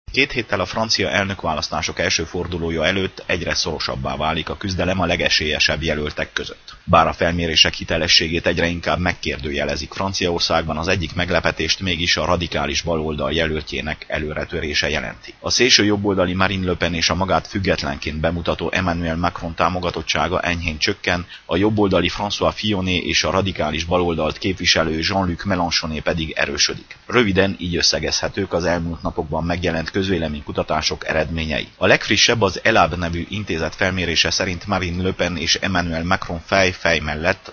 2 héttel a francia elnökválasztások első fordulója előtt egyre szorosabbá válik a küzdelem a legesélyesebb jelöltek között. Bár a felmérések hitelességét egyre inkább megkérdőjelezik Franciaországban, az egyik meglepetést mégis a radikális baloldal jelöltjének előretörése jelenti. A szélső jobboldali Marine Le Pen és a magát függetlenként bemutató Emmanuel Macron támogatottsága enyhén csökken, a jobboldali François Filloné és a radikális baloldalt képviselő Jean-Luc Mélenchoné pedig erősödik. Röviden így összegezhetők az elmúlt napokban megjelent közvéleménykutatások eredményei. A legfrissebb, az ELAB nevű intézet felmérése szerint Marine Le Pen és Emmanuel Macron fej mellett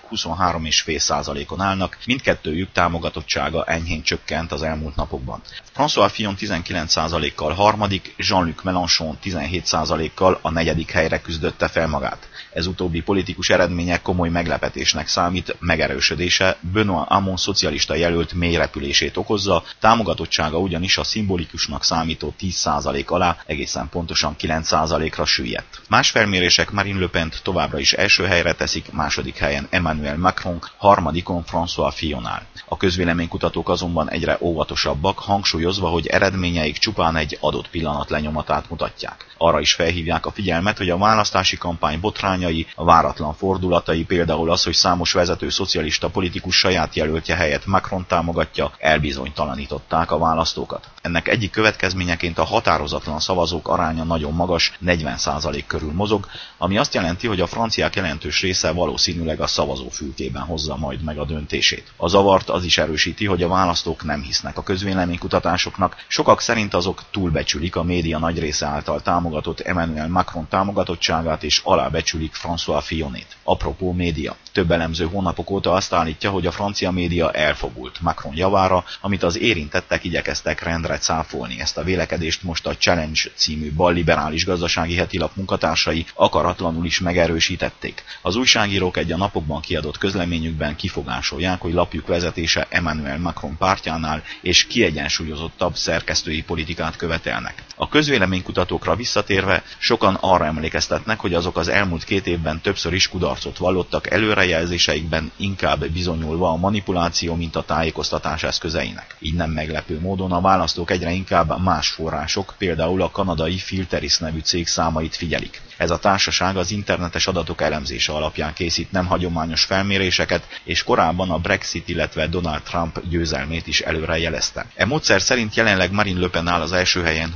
23,5%-on állnak, mindkettőjük támogatottsága enyhén csökkent az elmúlt napokban. François Fillon 19%-kal harmadik, Jean-Luc Mélenchon 17%-kal a negyedik helyre küzdötte fel magát. Ez utóbbi politikus eredménye komoly meglepetésnek számít, megerősödése Benoît Hamon szocialista jelölt mély repülését okozza, támogatottsága ugyanis a szimbolikusnak számító 10% alá egészen pontosan 9%-ra süllyedt. Más felmérések Marine Le Pent továbbra is első helyre teszik, második helyen Emmanuel Macron, harmadikon François Fillon áll. A közvéleménykutatók azonban egyre óvatosabbak, hangsúlyozva, hogy eredményeik csupán egy adott pillanat lenyomatát mutatják. Arra is felhívják a figyelmet, hogy a választási kampány botrányai, a váratlan fordulatai, például az, hogy számos vezető szocialista politikus saját jelöltje helyett Macron támogatja, elbizonytalanították a választókat. Ennek egyik következményeként a határozatlan szavazók aránya nagyon magas, 40% körül mozog, ami azt jelenti, hogy a franciák jelentős része valószínűleg a szavazófülkében hozza majd meg a döntését. A zavart az is erősíti, hogy a választók nem hisznek a közvéleménykutatásoknak, sokak szerint azok túlbecsülik a média nagy része által támogatott Emmanuel Macron támogatottságát és alábecsülik François Fillonét. Apropó média. Több elemző hónapok óta azt állítja, hogy a francia média elfogult Macron javára, amit az érintettek igyekeztek rendre cáfolni. Ezt a vélekedést most a Challenge című balliberális gazdasági hetilap munkatársai akaratlanul is megerősítették. Az újságírók egy a napokban kiadott közleményükben kifogásolják, hogy lapjuk vezetése Emmanuel Macron pártjánál és kiegyensúlyozottabb szerkesztői politikát követelnek. A közvéleménykutatókra visszatérve sokan arra emlékeztetnek, hogy azok az elmúlt 2 évben többször is kudarcot vallottak előrejelzéseikben, inkább bizonyulva a manipuláció, mint a tájékoztatás eszközeinek. Így nem meglepő módon a választók egyre inkább más források, például a kanadai Filteris nevű cég számait figyelik. Ez a társaság az internetes adatok elemzése alapján készít nem hagyományos felméréseket, és korábban a Brexit, illetve Donald Trump győzelmét is előrejelezte. E módszer szerint jelenleg Marine Le Pen áll az első helyen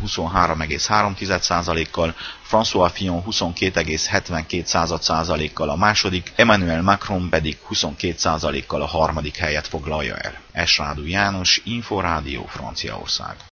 23,3%-kal, François Fillon 22,72%-kal a második, Emmanuel Macron pedig 22%-kal a harmadik helyet foglalja el. S. Rádu János, Inforádió, Franciaország.